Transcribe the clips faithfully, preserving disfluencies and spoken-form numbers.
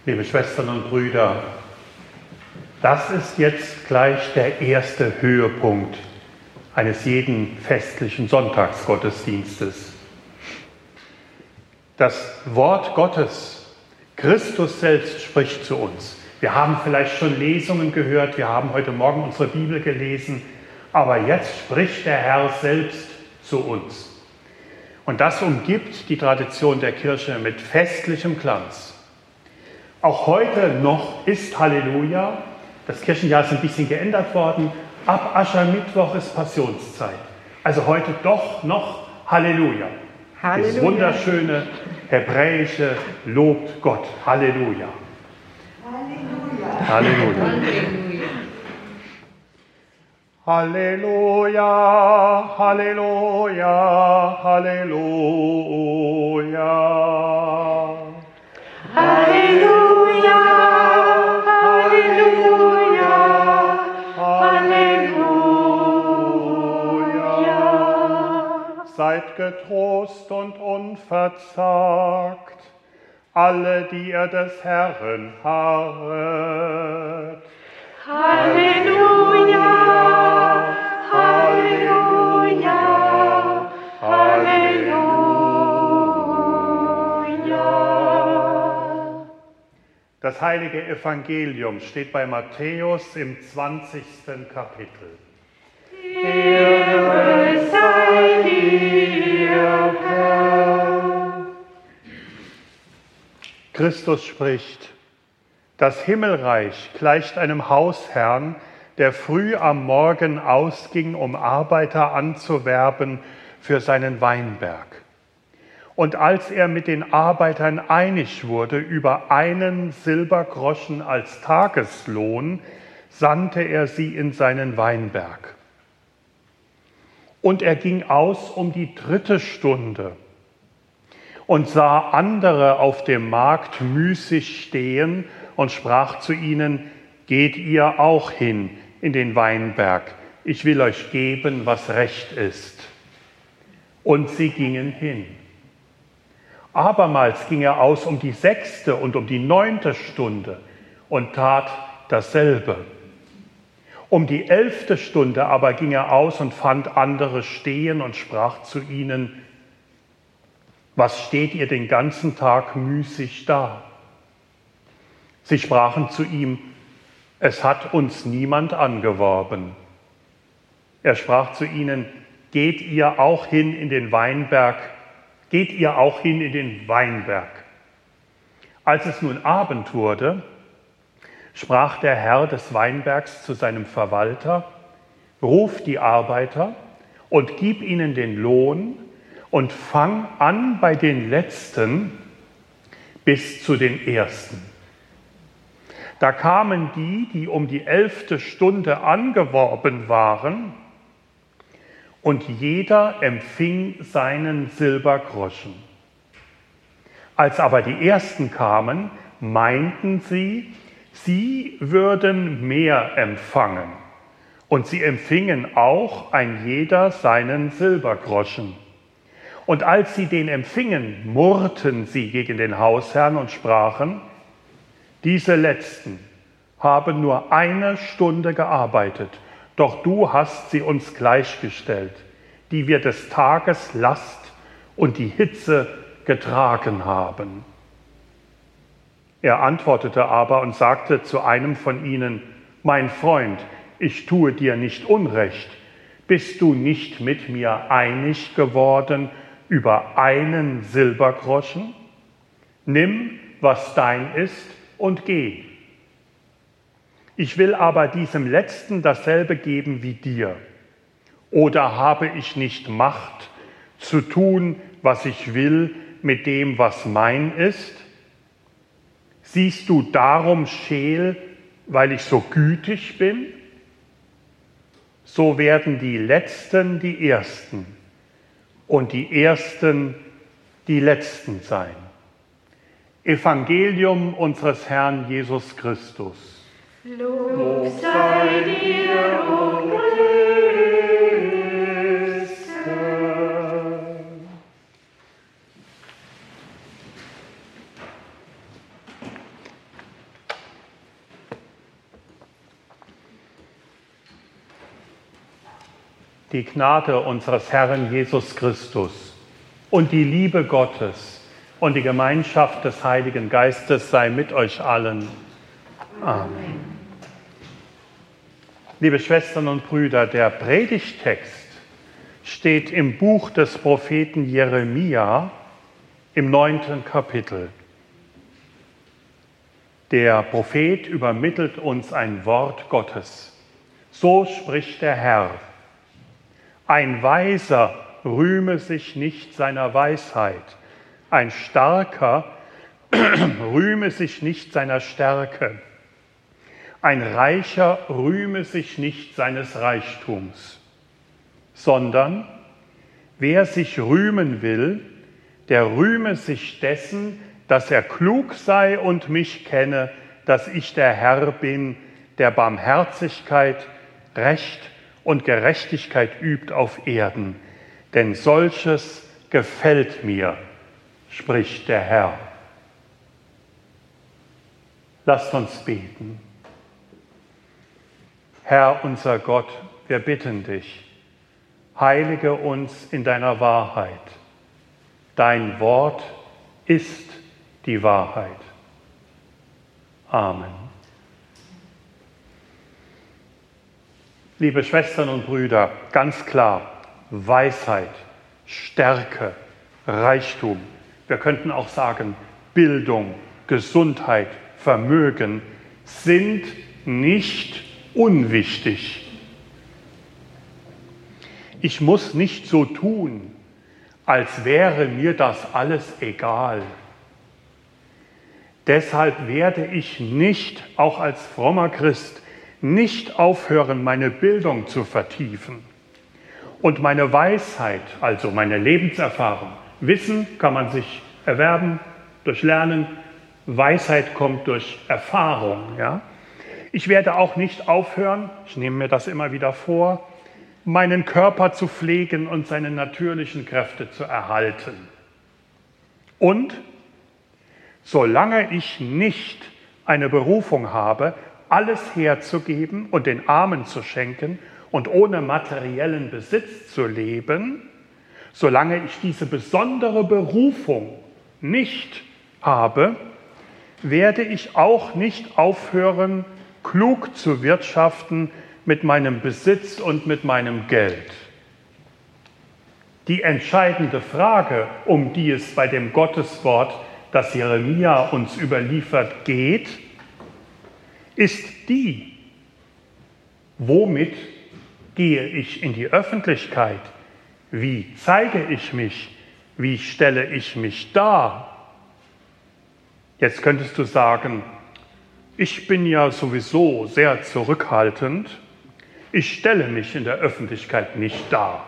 Liebe Schwestern und Brüder, das ist jetzt gleich der erste Höhepunkt eines jeden festlichen Sonntagsgottesdienstes. Das Wort Gottes, Christus selbst spricht zu uns. Wir haben vielleicht schon Lesungen gehört, wir haben heute Morgen unsere Bibel gelesen, aber jetzt spricht der Herr selbst zu uns. Und das umgibt die Tradition der Kirche mit festlichem Glanz. Auch heute noch ist Halleluja, das Kirchenjahr ist ein bisschen geändert worden, ab Aschermittwoch ist Passionszeit. Also heute doch noch Halleluja. Halleluja. Das wunderschöne hebräische lobt Gott. Halleluja. Halleluja. Halleluja. Halleluja. Halleluja. Halleluja. Halleluja. Seid getrost und unverzagt, alle, die ihr des Herrn harret. Halleluja, Halleluja, Halleluja. Das heilige Evangelium steht bei Matthäus im zwanzigsten Kapitel. Ehre sei dir, Herr. Christus spricht: Das Himmelreich gleicht einem Hausherrn, der früh am Morgen ausging, um Arbeiter anzuwerben für seinen Weinberg. Und als er mit den Arbeitern einig wurde über einen Silbergroschen als Tageslohn, sandte er sie in seinen Weinberg. Und er ging aus um die dritte Stunde und sah andere auf dem Markt müßig stehen und sprach zu ihnen: Geht ihr auch hin in den Weinberg, ich will euch geben, was recht ist. Und sie gingen hin. Abermals ging er aus um die sechste und um die neunte Stunde und tat dasselbe. Um die elfte Stunde aber ging er aus und fand andere stehen und sprach zu ihnen: Was steht ihr den ganzen Tag müßig da? Sie sprachen zu ihm: Es hat uns niemand angeworben. Er sprach zu ihnen: Geht ihr auch hin in den Weinberg, geht ihr auch hin in den Weinberg. Als es nun Abend wurde, sprach der Herr des Weinbergs zu seinem Verwalter: Ruf die Arbeiter und gib ihnen den Lohn und fang an bei den Letzten bis zu den Ersten. Da kamen die, die um die elfte Stunde angeworben waren, und jeder empfing seinen Silbergroschen. Als aber die Ersten kamen, meinten sie, sie würden mehr empfangen. Und sie empfingen auch ein jeder seinen Silbergroschen. Und als sie den empfingen, murrten sie gegen den Hausherrn und sprachen: Diese Letzten haben nur eine Stunde gearbeitet, doch du hast sie uns gleichgestellt, die wir des Tages Last und die Hitze getragen haben. Er antwortete aber und sagte zu einem von ihnen: Mein Freund, ich tue dir nicht Unrecht. Bist du nicht mit mir einig geworden über einen Silbergroschen? Nimm, was dein ist, und geh. Ich will aber diesem Letzten dasselbe geben wie dir. Oder habe ich nicht Macht, zu tun, was ich will, mit dem, was mein ist? Siehst du darum scheel, weil ich so gütig bin? So werden die Letzten die Ersten und die Ersten die Letzten sein. Evangelium unseres Herrn Jesus Christus. Lob sei dir, o Christe. Die Gnade unseres Herrn Jesus Christus und die Liebe Gottes und die Gemeinschaft des Heiligen Geistes sei mit euch allen. Amen. Liebe Schwestern und Brüder, der Predigttext steht im Buch des Propheten Jeremia im neunten Kapitel. Der Prophet übermittelt uns ein Wort Gottes. So spricht der Herr: Ein Weiser rühme sich nicht seiner Weisheit, ein Starker rühme sich nicht seiner Stärke, ein Reicher rühme sich nicht seines Reichtums, sondern wer sich rühmen will, der rühme sich dessen, dass er klug sei und mich kenne, dass ich der Herr bin, der Barmherzigkeit, Recht und Gerechtigkeit übt auf Erden. Denn solches gefällt mir, spricht der Herr. Lasst uns beten. Herr unser Gott, wir bitten dich, heilige uns in deiner Wahrheit. Dein Wort ist die Wahrheit. Amen. Liebe Schwestern und Brüder, ganz klar, Weisheit, Stärke, Reichtum, wir könnten auch sagen Bildung, Gesundheit, Vermögen, sind nicht unwichtig. Ich muss nicht so tun, als wäre mir das alles egal. Deshalb werde ich nicht, auch als frommer Christ, nicht aufhören, meine Bildung zu vertiefen und meine Weisheit, also meine Lebenserfahrung. Wissen kann man sich erwerben durch Lernen, Weisheit kommt durch Erfahrung. Ja? Ich werde auch nicht aufhören, ich nehme mir das immer wieder vor, meinen Körper zu pflegen und seine natürlichen Kräfte zu erhalten. Und solange ich nicht eine Berufung habe, alles herzugeben und den Armen zu schenken und ohne materiellen Besitz zu leben, solange ich diese besondere Berufung nicht habe, werde ich auch nicht aufhören, klug zu wirtschaften mit meinem Besitz und mit meinem Geld. Die entscheidende Frage, um die es bei dem Gotteswort, das Jeremia uns überliefert, geht, ist die: Womit gehe ich in die Öffentlichkeit? Wie zeige ich mich? Wie stelle ich mich dar? Jetzt könntest du sagen, ich bin ja sowieso sehr zurückhaltend. Ich stelle mich in der Öffentlichkeit nicht dar.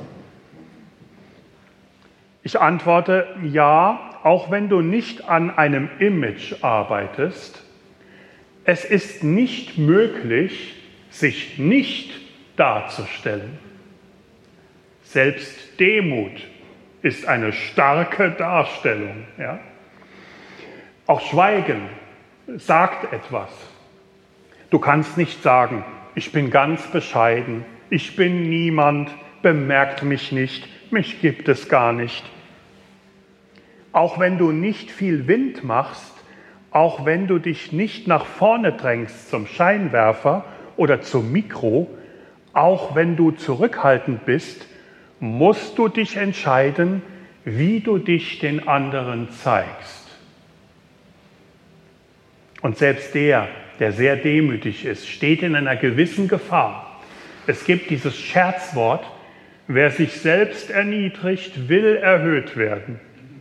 Ich antworte, ja, auch wenn du nicht an einem Image arbeitest, es ist nicht möglich, sich nicht darzustellen. Selbst Demut ist eine starke Darstellung. Ja? Auch Schweigen sagt etwas. Du kannst nicht sagen, ich bin ganz bescheiden, ich bin niemand, bemerkt mich nicht, mich gibt es gar nicht. Auch wenn du nicht viel Wind machst, auch wenn du dich nicht nach vorne drängst zum Scheinwerfer oder zum Mikro, auch wenn du zurückhaltend bist, musst du dich entscheiden, wie du dich den anderen zeigst. Und selbst der, der sehr demütig ist, steht in einer gewissen Gefahr. Es gibt dieses Scherzwort, wer sich selbst erniedrigt, will erhöht werden.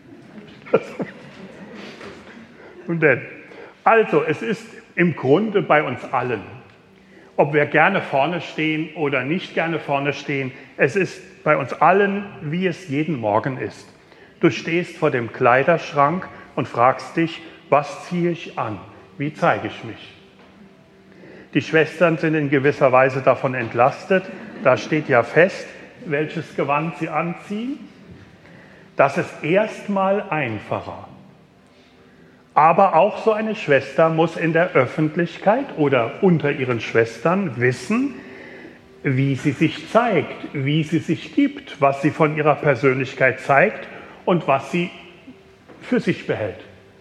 Und denn, also es ist im Grunde bei uns allen, ob wir gerne vorne stehen oder nicht gerne vorne stehen, es ist bei uns allen, wie es jeden Morgen ist. Du stehst vor dem Kleiderschrank und fragst dich, was ziehe ich an? Wie zeige ich mich? Die Schwestern sind in gewisser Weise davon entlastet. Da steht ja fest, welches Gewand sie anziehen. Das ist erstmal einfacher. Aber auch so eine Schwester muss in der Öffentlichkeit oder unter ihren Schwestern wissen, wie sie sich zeigt, wie sie sich gibt, was sie von ihrer Persönlichkeit zeigt und was sie für sich behält.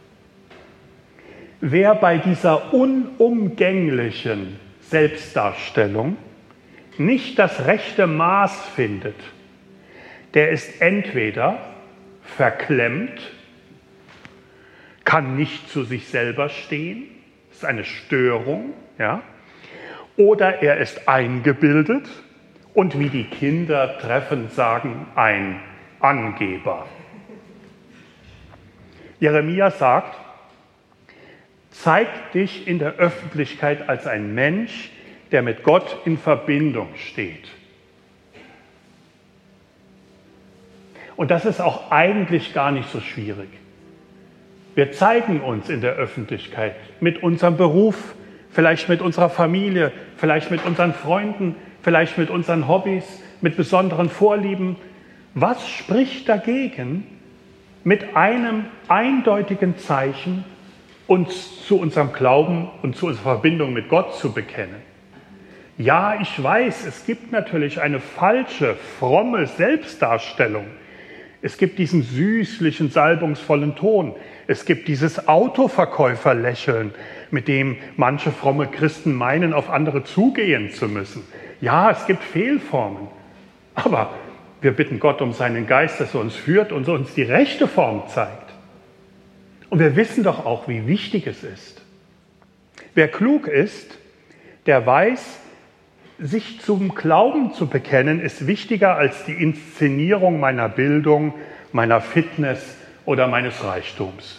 Wer bei dieser unumgänglichen Selbstdarstellung nicht das rechte Maß findet, der ist entweder verklemmt, kann nicht zu sich selber stehen, ist eine Störung, ja, oder er ist eingebildet und wie die Kinder treffend sagen, ein Angeber. Jeremia sagt, zeig dich in der Öffentlichkeit als ein Mensch, der mit Gott in Verbindung steht. Und das ist auch eigentlich gar nicht so schwierig. Wir zeigen uns in der Öffentlichkeit mit unserem Beruf, vielleicht mit unserer Familie, vielleicht mit unseren Freunden, vielleicht mit unseren Hobbys, mit besonderen Vorlieben. Was spricht dagegen, mit einem eindeutigen Zeichen uns zu unserem Glauben und zu unserer Verbindung mit Gott zu bekennen? Ja, ich weiß, es gibt natürlich eine falsche, fromme Selbstdarstellung. Es gibt diesen süßlichen, salbungsvollen Ton. Es gibt dieses Autoverkäuferlächeln, mit dem manche fromme Christen meinen, auf andere zugehen zu müssen. Ja, es gibt Fehlformen. Aber wir bitten Gott um seinen Geist, dass er uns führt und uns die rechte Form zeigt. Und wir wissen doch auch, wie wichtig es ist. Wer klug ist, der weiß, sich zum Glauben zu bekennen, ist wichtiger als die Inszenierung meiner Bildung, meiner Fitness oder meines Reichtums.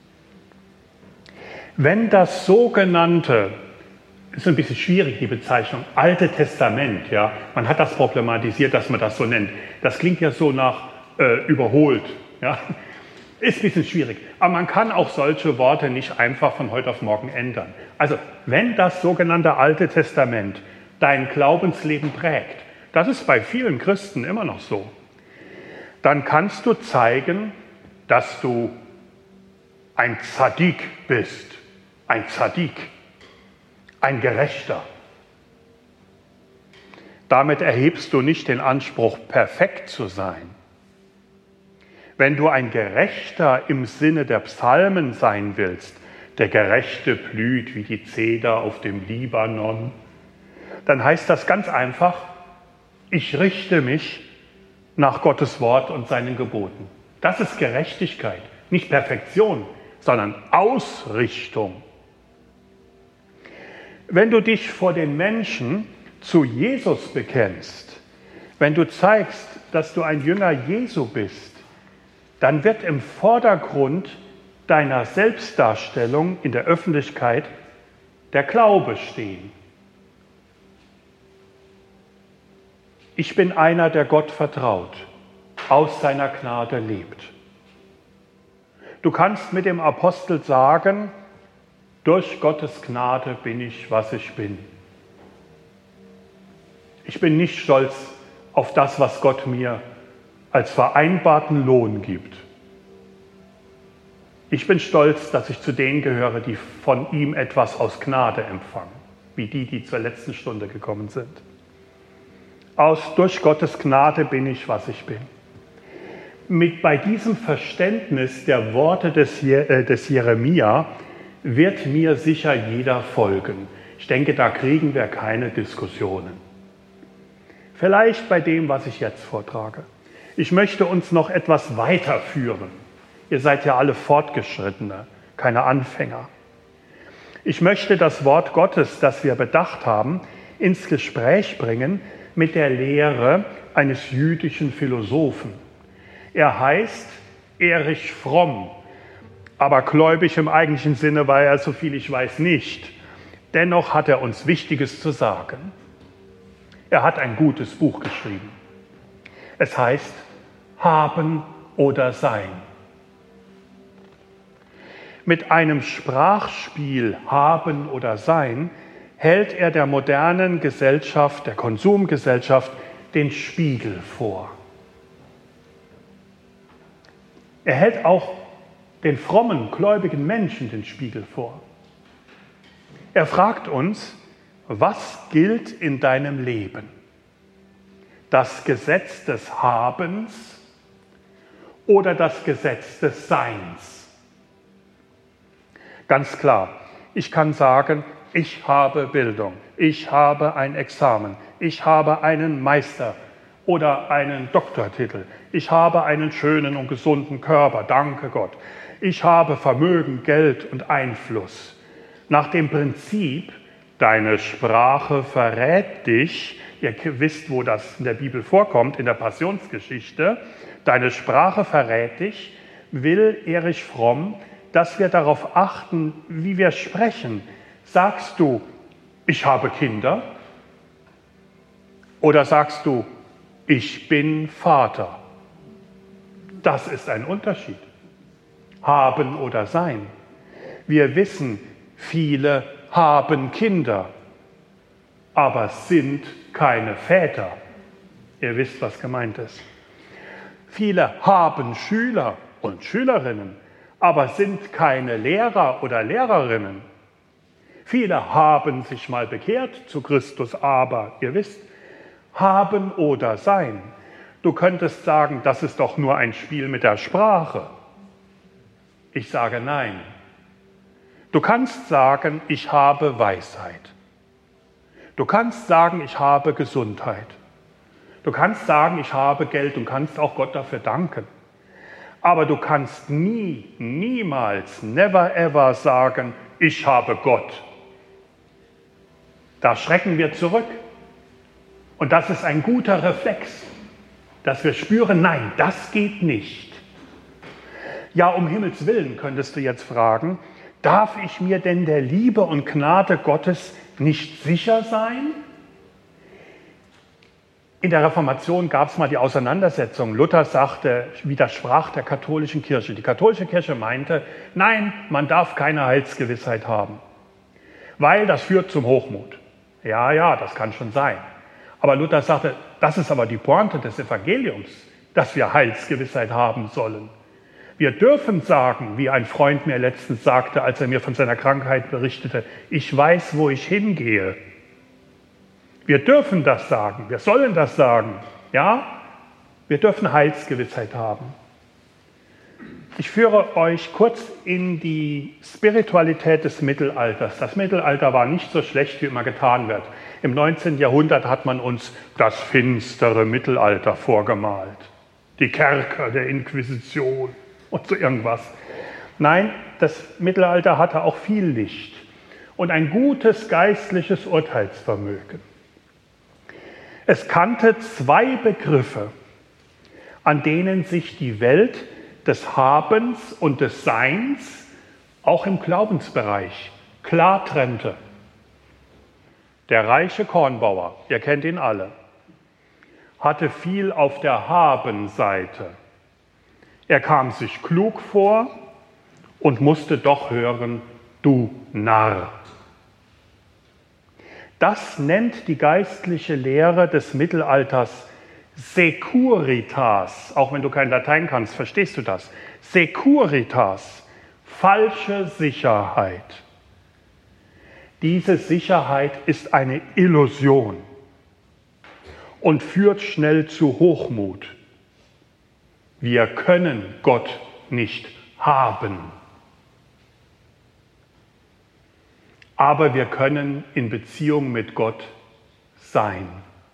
Wenn das sogenannte, ist ein bisschen schwierig die Bezeichnung, Alte Testament, ja, man hat das problematisiert, dass man das so nennt. Das klingt ja so nach äh, überholt, ja, ist ein bisschen schwierig. Aber man kann auch solche Worte nicht einfach von heute auf morgen ändern. Also, wenn das sogenannte Alte Testament dein Glaubensleben prägt, das ist bei vielen Christen immer noch so, dann kannst du zeigen, dass du ein Zadik bist, ein Zadik, ein Gerechter. Damit erhebst du nicht den Anspruch, perfekt zu sein. Wenn du ein Gerechter im Sinne der Psalmen sein willst, der Gerechte blüht wie die Zeder auf dem Libanon, dann heißt das ganz einfach, ich richte mich nach Gottes Wort und seinen Geboten. Das ist Gerechtigkeit, nicht Perfektion, sondern Ausrichtung. Wenn du dich vor den Menschen zu Jesus bekennst, wenn du zeigst, dass du ein Jünger Jesu bist, dann wird im Vordergrund deiner Selbstdarstellung in der Öffentlichkeit der Glaube stehen. Ich bin einer, der Gott vertraut, aus seiner Gnade lebt. Du kannst mit dem Apostel sagen, durch Gottes Gnade bin ich, was ich bin. Ich bin nicht stolz auf das, was Gott mir als vereinbarten Lohn gibt. Ich bin stolz, dass ich zu denen gehöre, die von ihm etwas aus Gnade empfangen, wie die, die zur letzten Stunde gekommen sind. Aus, durch Gottes Gnade bin ich, was ich bin. Mit, bei diesem Verständnis der Worte des, äh, des Jeremia wird mir sicher jeder folgen. Ich denke, da kriegen wir keine Diskussionen. Vielleicht bei dem, was ich jetzt vortrage. Ich möchte uns noch etwas weiterführen. Ihr seid ja alle Fortgeschrittene, keine Anfänger. Ich möchte das Wort Gottes, das wir bedacht haben, ins Gespräch bringen mit der Lehre eines jüdischen Philosophen. Er heißt Erich Fromm, aber gläubig im eigentlichen Sinne war er, so viel ich weiß, nicht. Dennoch hat er uns Wichtiges zu sagen. Er hat ein gutes Buch geschrieben. Es heißt Haben oder Sein. Mit einem Sprachspiel Haben oder Sein hält er der modernen Gesellschaft, der Konsumgesellschaft, den Spiegel vor. Er hält auch den frommen, gläubigen Menschen den Spiegel vor. Er fragt uns, was gilt in deinem Leben? Das Gesetz des Habens oder das Gesetz des Seins? Ganz klar, ich kann sagen, ich habe Bildung, ich habe ein Examen, ich habe einen Meister oder einen Doktortitel, ich habe einen schönen und gesunden Körper, danke Gott. Ich habe Vermögen, Geld und Einfluss. Nach dem Prinzip, deine Sprache verrät dich, ihr wisst, wo das in der Bibel vorkommt, in der Passionsgeschichte, deine Sprache verrät dich, will Erich Fromm, dass wir darauf achten, wie wir sprechen. Sagst du, ich habe Kinder? Oder sagst du, ich bin Vater? Das ist ein Unterschied. Haben oder sein. Wir wissen, viele haben Kinder, aber sind keine Väter. Ihr wisst, was gemeint ist. Viele haben Schüler und Schülerinnen, aber sind keine Lehrer oder Lehrerinnen. Viele haben sich mal bekehrt zu Christus, aber ihr wisst, haben oder sein. Du könntest sagen, das ist doch nur ein Spiel mit der Sprache. Ich sage nein. Du kannst sagen, ich habe Weisheit. Du kannst sagen, ich habe Gesundheit. Du kannst sagen, ich habe Geld und kannst auch Gott dafür danken. Aber du kannst nie, niemals, never ever sagen, ich habe Gott. Da schrecken wir zurück. Und das ist ein guter Reflex, dass wir spüren, nein, das geht nicht. Ja, um Himmels Willen könntest du jetzt fragen, darf ich mir denn der Liebe und Gnade Gottes nicht sicher sein? In der Reformation gab es mal die Auseinandersetzung. Luther sagte, widersprach der katholischen Kirche. Die katholische Kirche meinte, nein, man darf keine Heilsgewissheit haben, weil das führt zum Hochmut. Ja, ja, das kann schon sein. Aber Luther sagte, das ist aber die Pointe des Evangeliums, dass wir Heilsgewissheit haben sollen. Wir dürfen sagen, wie ein Freund mir letztens sagte, als er mir von seiner Krankheit berichtete, ich weiß, wo ich hingehe. Wir dürfen das sagen, wir sollen das sagen. Ja, wir dürfen Heilsgewissheit haben. Ich führe euch kurz in die Spiritualität des Mittelalters. Das Mittelalter war nicht so schlecht, wie immer getan wird. Im neunzehnten Jahrhundert hat man uns das finstere Mittelalter vorgemalt. Die Kerker der Inquisition und so irgendwas. Nein, das Mittelalter hatte auch viel Licht und ein gutes geistliches Urteilsvermögen. Es kannte zwei Begriffe, an denen sich die Welt des Habens und des Seins auch im Glaubensbereich klar trennte. Der reiche Kornbauer, ihr kennt ihn alle, hatte viel auf der Habenseite. Er kam sich klug vor und musste doch hören, du Narr. Das nennt die geistliche Lehre des Mittelalters Securitas. Auch wenn du kein Latein kannst, verstehst du das? Securitas, falsche Sicherheit. Diese Sicherheit ist eine Illusion und führt schnell zu Hochmut. Wir können Gott nicht haben. Aber wir können in Beziehung mit Gott sein.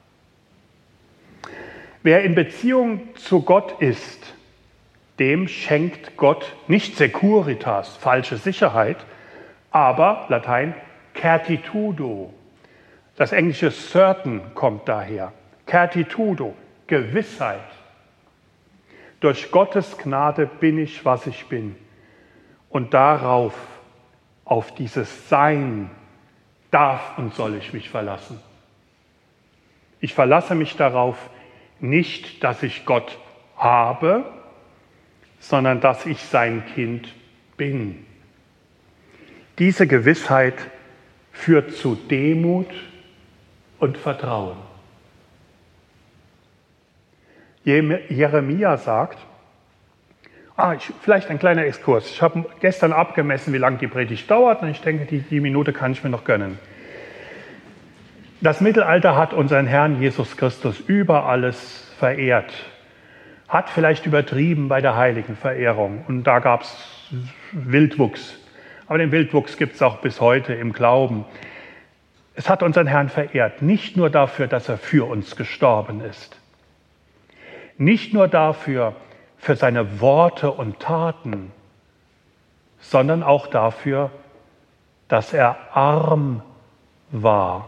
Wer in Beziehung zu Gott ist, dem schenkt Gott nicht Securitas, falsche Sicherheit, aber, Latein, certitudo. Das englische certain kommt daher. Certitudo, Gewissheit. Durch Gottes Gnade bin ich, was ich bin. Und darauf, auf dieses Sein, darf und soll ich mich verlassen. Ich verlasse mich darauf, nicht, dass ich Gott habe, sondern dass ich sein Kind bin. Diese Gewissheit führt zu Demut und Vertrauen. Jeremia sagt, ah, ich, vielleicht ein kleiner Exkurs. Ich habe gestern abgemessen, wie lange die Predigt dauert, und ich denke, die, die Minute kann ich mir noch gönnen. Das Mittelalter hat unseren Herrn Jesus Christus über alles verehrt, hat vielleicht übertrieben bei der Heiligenverehrung und da gab es Wildwuchs. Aber den Wildwuchs gibt es auch bis heute im Glauben. Es hat unseren Herrn verehrt, nicht nur dafür, dass er für uns gestorben ist, nicht nur dafür, für seine Worte und Taten, sondern auch dafür, dass er arm war,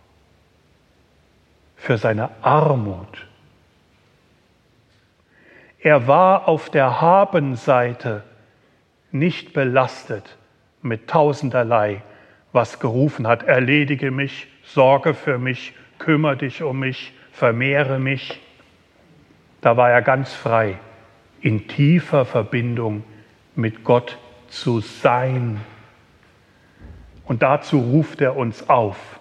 für seine Armut. Er war auf der Habenseite nicht belastet mit tausenderlei, was gerufen hat, erledige mich, sorge für mich, kümmere dich um mich, vermehre mich. Da war er ganz frei, in tiefer Verbindung mit Gott zu sein. Und dazu ruft er uns auf,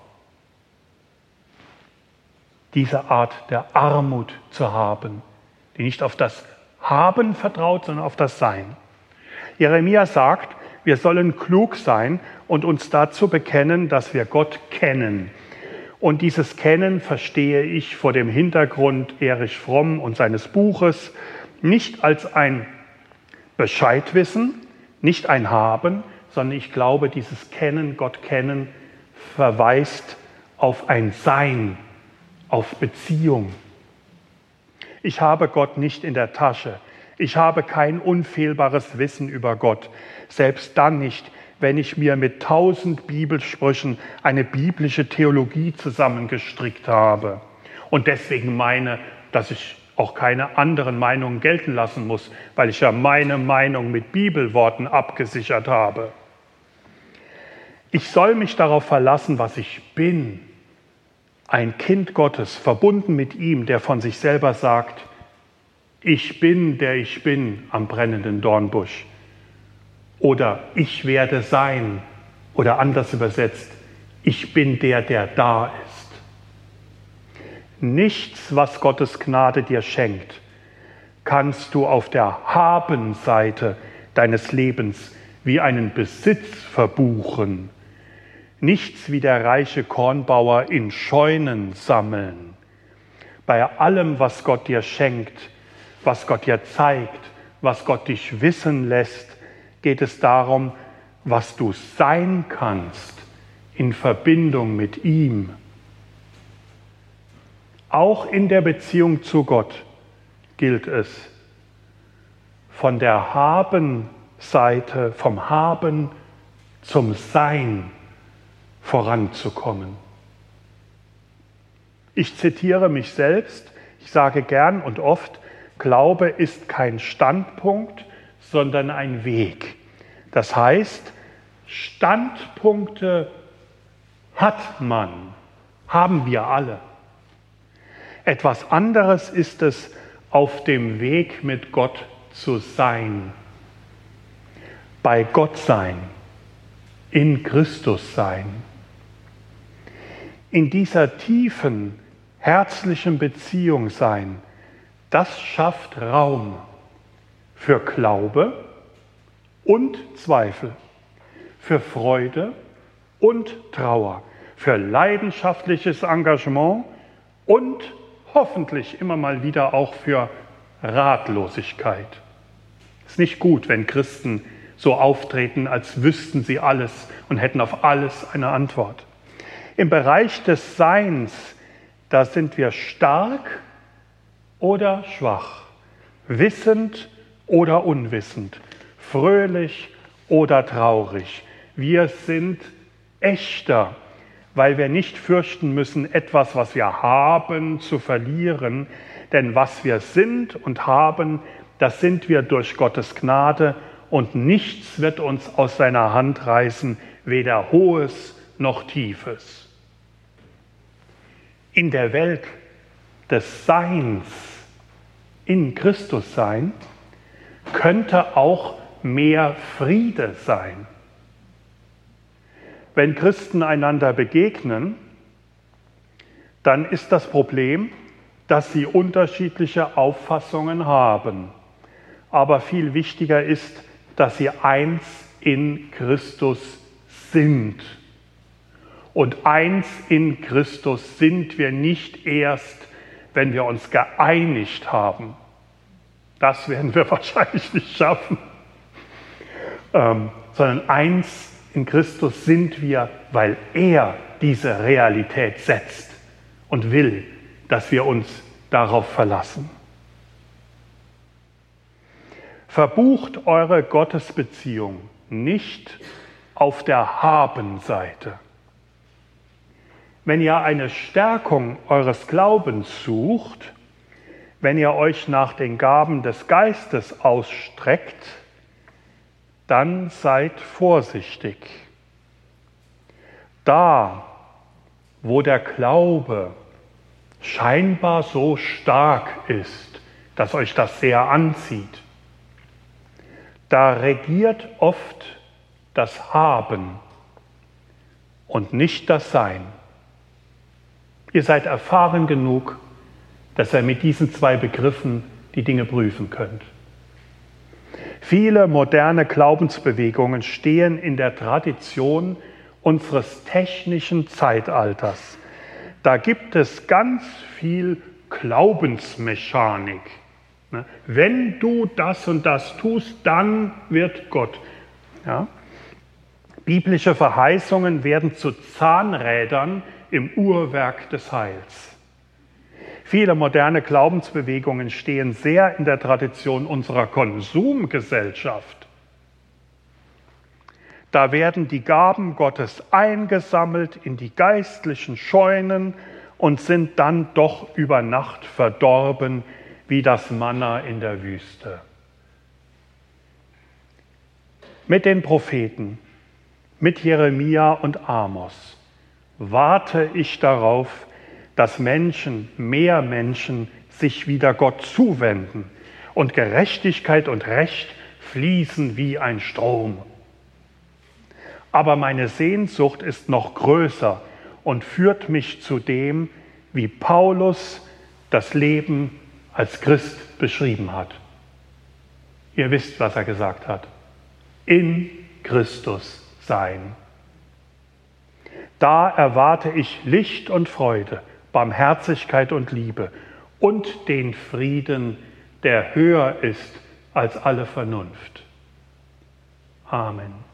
diese Art der Armut zu haben, die nicht auf das Haben vertraut, sondern auf das Sein. Jeremia sagt, wir sollen klug sein und uns dazu bekennen, dass wir Gott kennen. Und dieses Kennen verstehe ich vor dem Hintergrund Erich Fromm und seines Buches nicht als ein Bescheidwissen, nicht ein Haben, sondern ich glaube, dieses Kennen, Gott kennen, verweist auf ein Sein, auf Beziehung. Ich habe Gott nicht in der Tasche. Ich habe kein unfehlbares Wissen über Gott. Selbst dann nicht, wenn ich mir mit tausend Bibelsprüchen eine biblische Theologie zusammengestrickt habe und deswegen meine, dass ich auch keine anderen Meinungen gelten lassen muss, weil ich ja meine Meinung mit Bibelworten abgesichert habe. Ich soll mich darauf verlassen, was ich bin. Ein Kind Gottes, verbunden mit ihm, der von sich selber sagt, ich bin, der ich bin am brennenden Dornbusch. Oder ich werde sein. Oder anders übersetzt, ich bin der, der da ist. Nichts, was Gottes Gnade dir schenkt, kannst du auf der Habenseite deines Lebens wie einen Besitz verbuchen. Nichts wie der reiche Kornbauer in Scheunen sammeln. Bei allem, was Gott dir schenkt, was Gott dir zeigt, was Gott dich wissen lässt, geht es darum, was du sein kannst in Verbindung mit ihm. Auch in der Beziehung zu Gott gilt es, von der Haben-Seite, vom Haben zum Sein voranzukommen. Ich zitiere mich selbst, ich sage gern und oft, Glaube ist kein Standpunkt, sondern ein Weg. Das heißt, Standpunkte hat man, haben wir alle. Etwas anderes ist es, auf dem Weg mit Gott zu sein, bei Gott sein, in Christus sein. In dieser tiefen, herzlichen Beziehung sein, das schafft Raum für Glaube und Zweifel, für Freude und Trauer, für leidenschaftliches Engagement und hoffentlich immer mal wieder auch für Ratlosigkeit. Es ist nicht gut, wenn Christen so auftreten, als wüssten sie alles und hätten auf alles eine Antwort. Im Bereich des Seins, da sind wir stark oder schwach, wissend oder unwissend, fröhlich oder traurig. Wir sind echter, weil wir nicht fürchten müssen, etwas, was wir haben, zu verlieren. Denn was wir sind und haben, das sind wir durch Gottes Gnade und nichts wird uns aus seiner Hand reißen, weder Hohes noch Tiefes. In der Welt des Seins, in Christus sein, könnte auch mehr Friede sein. Wenn Christen einander begegnen, dann ist das Problem, dass sie unterschiedliche Auffassungen haben. Aber viel wichtiger ist, dass sie eins in Christus sind. Und eins in Christus sind wir nicht erst, wenn wir uns geeinigt haben. Das werden wir wahrscheinlich nicht schaffen. Ähm, sondern eins in Christus sind wir, weil er diese Realität setzt und will, dass wir uns darauf verlassen. Verbucht eure Gottesbeziehung nicht auf der Habenseite. Wenn ihr eine Stärkung eures Glaubens sucht, wenn ihr euch nach den Gaben des Geistes ausstreckt, dann seid vorsichtig. Da, wo der Glaube scheinbar so stark ist, dass euch das sehr anzieht, da regiert oft das Haben und nicht das Sein. Ihr seid erfahren genug, dass ihr mit diesen zwei Begriffen die Dinge prüfen könnt. Viele moderne Glaubensbewegungen stehen in der Tradition unseres technischen Zeitalters. Da gibt es ganz viel Glaubensmechanik. Wenn du das und das tust, dann wird Gott. Ja? Biblische Verheißungen werden zu Zahnrädern im Uhrwerk des Heils. Viele moderne Glaubensbewegungen stehen sehr in der Tradition unserer Konsumgesellschaft. Da werden die Gaben Gottes eingesammelt in die geistlichen Scheunen und sind dann doch über Nacht verdorben wie das Manna in der Wüste. Mit den Propheten, mit Jeremia und Amos warte ich darauf, dass Menschen, mehr Menschen sich wieder Gott zuwenden und Gerechtigkeit und Recht fließen wie ein Strom. Aber meine Sehnsucht ist noch größer und führt mich zu dem, wie Paulus das Leben als Christ beschrieben hat. Ihr wisst, was er gesagt hat. In Christus sein. Da erwarte ich Licht und Freude, Barmherzigkeit und Liebe und den Frieden, der höher ist als alle Vernunft. Amen.